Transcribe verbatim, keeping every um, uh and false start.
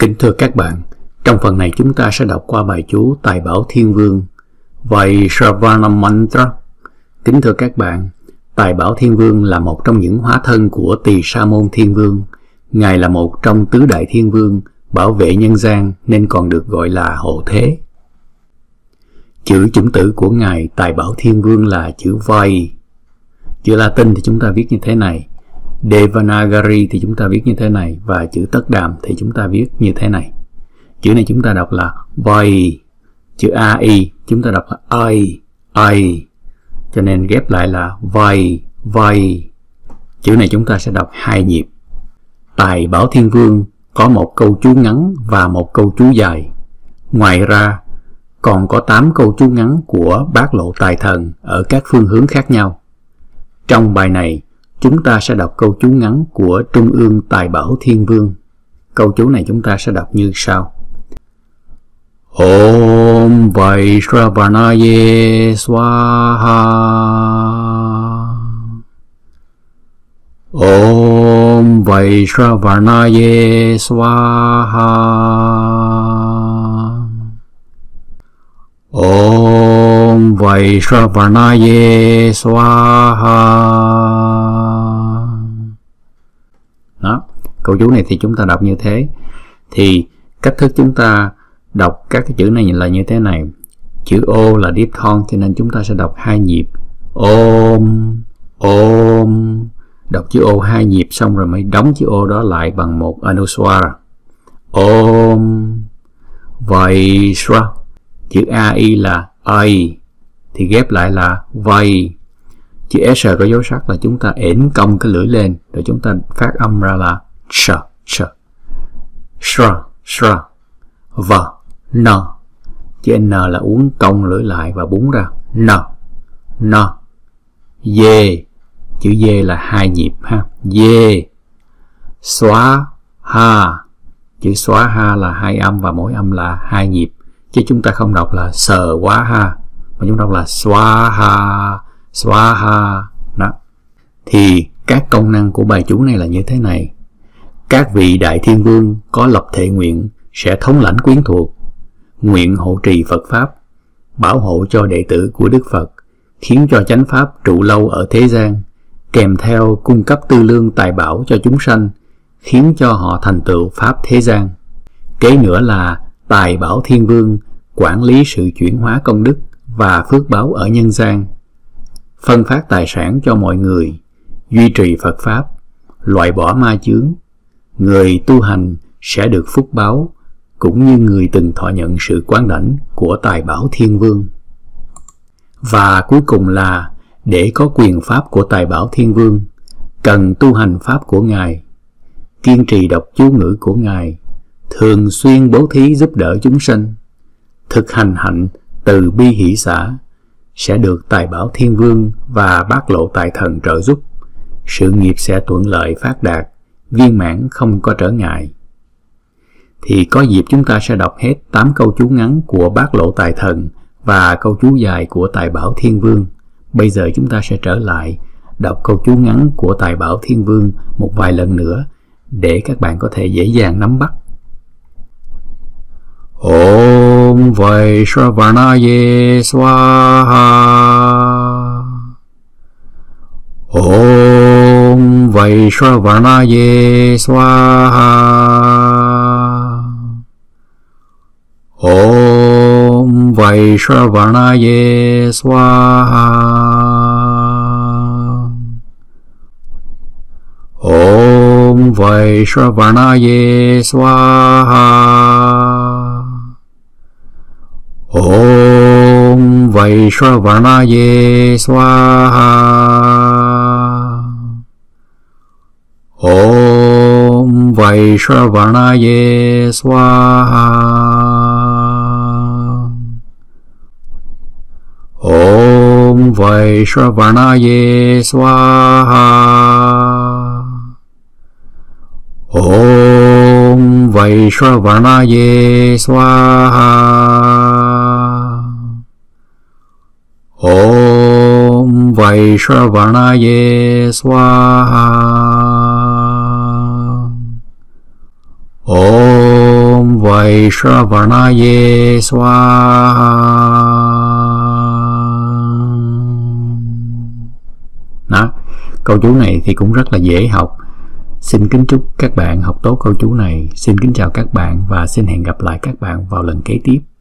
Kính thưa các bạn, trong phần này chúng ta sẽ đọc qua bài chú Tài Bảo Thiên Vương Vaisravana Mantra. Kính thưa các bạn, Tài Bảo Thiên Vương là một trong những hóa thân của Tỳ Sa Môn Thiên Vương. Ngài là một trong tứ đại thiên vương bảo vệ nhân gian nên còn được gọi là hộ thế. Chữ chủng tử của Ngài Tài Bảo Thiên Vương là chữ Vai. Chữ Latin thì chúng ta viết như thế này, Devanagari thì chúng ta viết như thế này, và chữ Tất Đàm thì chúng ta viết như thế này. Chữ này chúng ta đọc là Vai, chữ a i chúng ta đọc là ai, ai, cho nên ghép lại là Vai, Vai. Chữ này chúng ta sẽ đọc hai nhịp. Tài Bảo Thiên Vương có một câu chú ngắn và một câu chú dài. Ngoài ra còn có tám câu chú ngắn của Bát Lộ Tài Thần ở các phương hướng khác nhau. Trong bài này chúng ta sẽ đọc câu chú ngắn của Trung ương Tài Bảo Thiên Vương. Câu chú này chúng ta sẽ đọc như sau: Om Vaisravanaye Swaha. Om Vaisravanaye Swaha. Om Vaisravanaye Swaha. Đó, câu chú này thì chúng ta đọc như thế. Thì cách thức chúng ta đọc các cái chữ này là như thế này. Chữ O là diphthong cho nên chúng ta sẽ đọc hai nhịp. Om, Om. Đọc chữ O hai nhịp xong rồi mới đóng chữ O đó lại bằng một anuswara. Om Vaisra. Chữ a i là ai thì ghép lại là Vai. Chữ S có dấu sắc là chúng ta ễn cong cái lưỡi lên rồi chúng ta phát âm ra là ch, ch. Shra, shra. V, n. Chữ N là uốn cong lưỡi lại và búng ra. N, n. Dê. Chữ dê là hai nhịp ha. Dê. Xóa ha. Chữ xóa ha là hai âm và mỗi âm là hai nhịp. Chứ chúng ta không đọc là sờ quá ha, mà chúng ta đọc là xóa ha, xóa ha. Đó. Thì các công năng của bài chú này là như thế này. Các vị đại thiên vương có lập thệ nguyện sẽ thống lãnh quyến thuộc, nguyện hộ trì Phật Pháp, bảo hộ cho đệ tử của Đức Phật, khiến cho chánh Pháp trụ lâu ở thế gian, kèm theo cung cấp tư lương tài bảo cho chúng sanh, khiến cho họ thành tựu Pháp thế gian. Kế nữa là Tài Bảo Thiên Vương quản lý sự chuyển hóa công đức và phước báo ở nhân gian, phân phát tài sản cho mọi người, duy trì Phật Pháp, loại bỏ ma chướng. Người tu hành sẽ được phúc báo, cũng như người từng thọ nhận sự quán đảnh của Tài Bảo Thiên Vương. Và cuối cùng là để có quyền Pháp của Tài Bảo Thiên Vương, cần tu hành Pháp của Ngài, kiên trì đọc chú ngữ của Ngài, thường xuyên bố thí giúp đỡ chúng sanh, thực hành hạnh từ bi hỷ xả, sẽ được Tài Bảo Thiên Vương và Bát Lộ Tài Thần trợ giúp. Sự nghiệp sẽ thuận lợi phát đạt, viên mãn không có trở ngại. Thì có dịp chúng ta sẽ đọc hết tám câu chú ngắn của Bát Lộ Tài Thần và câu chú dài của Tài Bảo Thiên Vương. Bây giờ chúng ta sẽ trở lại đọc câu chú ngắn của Tài Bảo Thiên Vương một vài lần nữa để các bạn có thể dễ dàng nắm bắt. Om Vaisravanaye Swaha. Om Vaisravanaye Swaha. Om Vaisravanaye Swaha. Om Vaisravanaye Swaha. Om Vaisravanaye Swaha. Om Vaisravanaye Swaha. Om Vaisravanaye Swaha. Om Vaisravanaye Swaha. Om Vaisravanaye Swaha. Om Vaishravanaye Swaha. Đó, câu chú này thì cũng rất là dễ học. Xin kính chúc các bạn học tốt câu chú này. Xin kính chào các bạn và xin hẹn gặp lại các bạn vào lần kế tiếp.